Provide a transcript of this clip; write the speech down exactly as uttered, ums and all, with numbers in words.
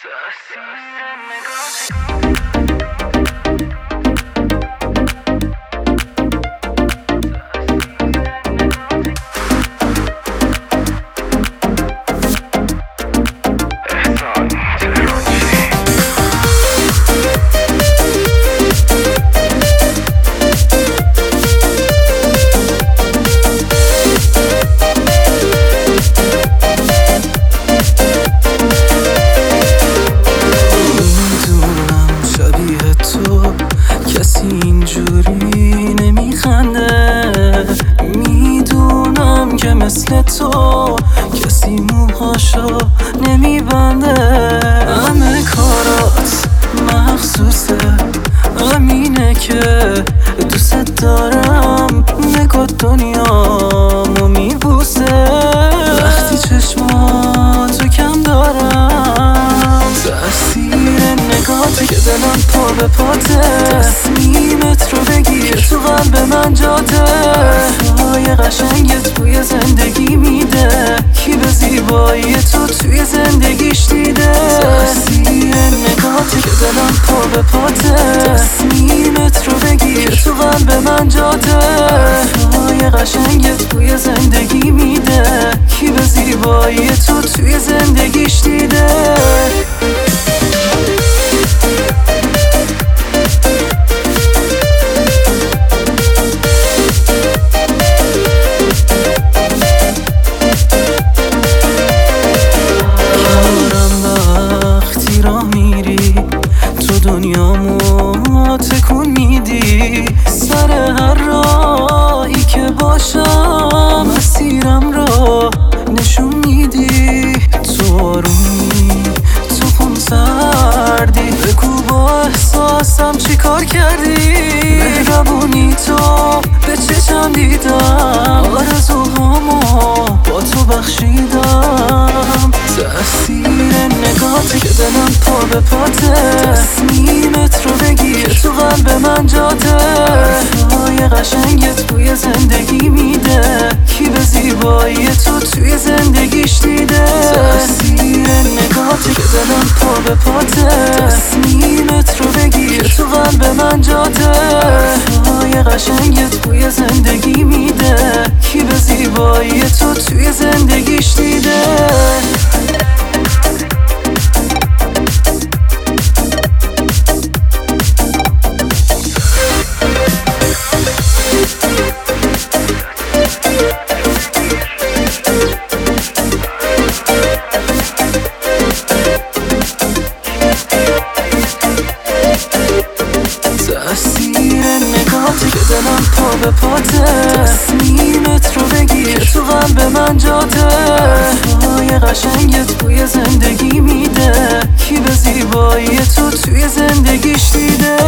کسی اینجوری نمیخنده، میدونم که مثل تو کسی موهاشو نمیبنده. همه کارات مخصوصه، همینه که دوست دارم. نگاه دنیامو میبوسه وقتی چشماتو کم دارم. تأثیر نگاهت که دلم پا به پاته، تصمیمت رو بگیر که تو قلب من جاته. حرفای قشنگت بوی زندگی میده، کی به زیبایی تو توی زندگیش دیده. تأثیر نگاهت که دلم پا به پاته، تصمیمت رو بگیر که تو قلب من جاته. حرفای قشنگت بوی زندگی میده، کی به زیبایی تو توی زندگیش دیده. دنیامو تکون میدی، سر هر راهی که باشم مسیرم رو نشون میدی. تو آرومی، تو خونسردی، بگو با احساسم چی کار کردی. مهربونی تو به چشم دیدم، آرزوهامو با تو بخشیدم. تأثیر نگاهت که دلم پا به پاته، تصمیمت رو بگیر که تو قلب من جاته. حرفای قشنگت بوی زندگی میده، کی به زیبایی تو توی زندگیش دیده. تأثیر نگاهت که دلم پا به پاته، تصمیمت رو بگیر که تو قلب من جاته. حرفای قشنگت بوی زندگی میده، کی به زیبایی تو توی زندگیش دیده. تأثیر نگاهت که دلم پا به پاته، تصمیمت رو بگیر که تو قلب من جاته. حرفای قشنگت بوی زندگی میده، کی به زیبایی تو توی زندگیش دیده.